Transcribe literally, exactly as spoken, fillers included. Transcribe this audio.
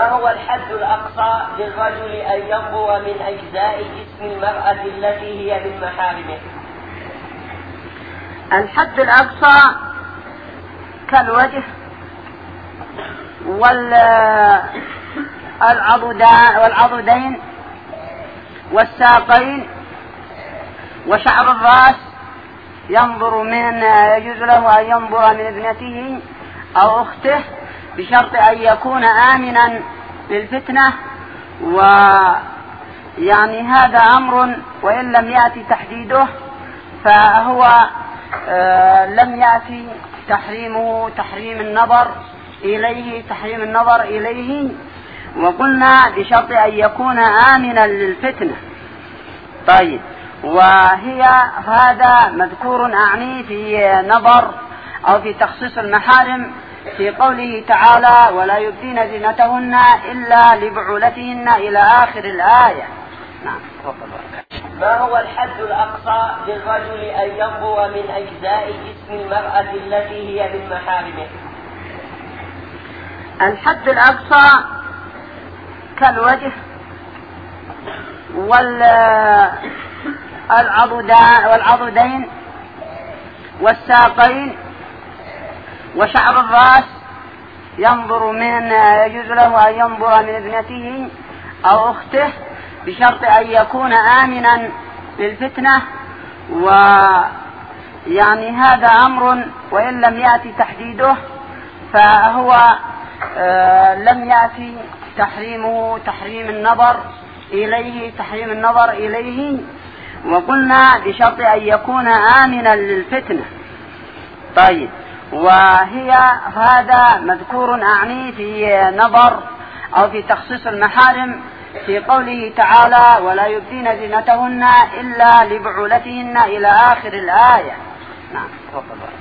ما هو الحد الأقصى للرجل أن ينظر من أجزاء جسم المرأة التي هي من محارمه؟ الحد الأقصى كالوجه والعضدين والساقين وشعر الرأس، ينظر من يجوز له أن ينظر من ابنته أو أخته بشرط أن يكون آمنا للفتنة. ويعني هذا أمر وإن لم يأتي تحديده فهو آه لم يأتي تحريمه تحريم النظر إليه تحريم النظر إليه وقلنا بشرط أن يكون آمنا للفتنة. طيب، وهي هذا مذكور أعني في نظر أو في تخصيص المحارم في قوله تعالى ولا يبدين زينتهن إلا لبعولتهن إلى آخر الآية. نعم. ما هو الحد الأقصى للرجل أن ينظر من أجزاء جسم المرأة التي هي من محارمه؟ الحد الأقصى كالوجه والعضدين والساقين وشعر الرأس، ينظر من يجوز له أن ينظر من ابنته أو أخته بشرط أن يكون آمنا للفتنة. ويعني هذا أمر وإن لم يأتي تحديده فهو آه لم يأتي تحريمه تحريم النظر إليه تحريم النظر إليه وقلنا بشرط أن يكون آمنا للفتنة. طيب، وهي هذا مذكور أعني في نظر أو في تخصيص المحارم في قوله تعالى ولا يبدين زينتهن إلا لبعولتهن إلى آخر الآية. نعم.